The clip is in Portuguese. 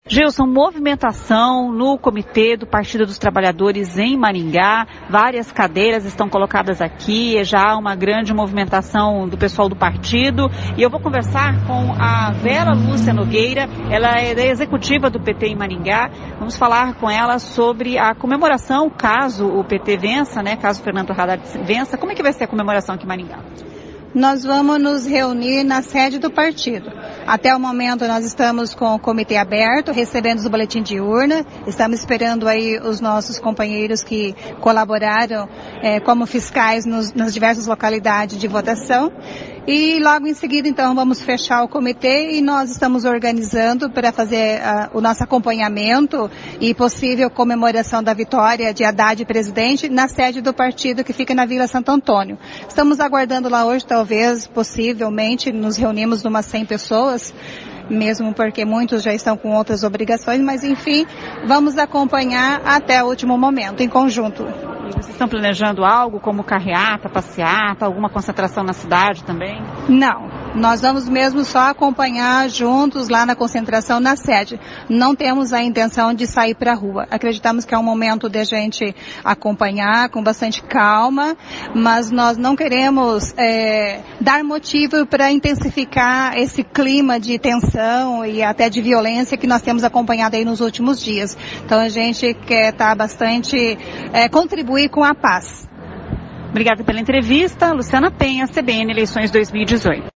Gilson, movimentação no Comitê do Partido dos Trabalhadores em Maringá, várias cadeiras estão colocadas aqui, já há uma grande movimentação do pessoal do partido, e eu vou conversar com a Vera Lúcia Nogueira, ela é da executiva do PT em Maringá. Vamos falar com ela sobre a comemoração, caso o PT vença, caso Fernando Haddad vença. Como é que vai ser a comemoração aqui em Maringá? Nós vamos nos reunir na sede do partido. Até o momento nós estamos com o comitê aberto, recebendo os boletins de urna, estamos esperando aí os nossos companheiros que colaboraram como fiscais nas diversas localidades de votação. E logo em seguida, então, vamos fechar o comitê e nós estamos organizando para fazer o nosso acompanhamento e possível comemoração da vitória de Haddad presidente na sede do partido que fica na Vila Santo Antônio. Estamos aguardando lá hoje, talvez, possivelmente, nos reunimos umas 100 pessoas, mesmo porque muitos já estão com outras obrigações, mas enfim, vamos acompanhar até o último momento, em conjunto. E vocês estão planejando algo como carreata, passeata, alguma concentração na cidade também? Não. Nós vamos mesmo só acompanhar juntos lá na concentração na sede. Não temos a intenção de sair para a rua. Acreditamos que é um momento de a gente acompanhar com bastante calma, mas nós não queremos dar motivo para intensificar esse clima de tensão e até de violência que nós temos acompanhado aí nos últimos dias. Então a gente quer estar bastante, contribuir com a paz. Obrigada pela entrevista. Luciana Penha, CBN Eleições 2018.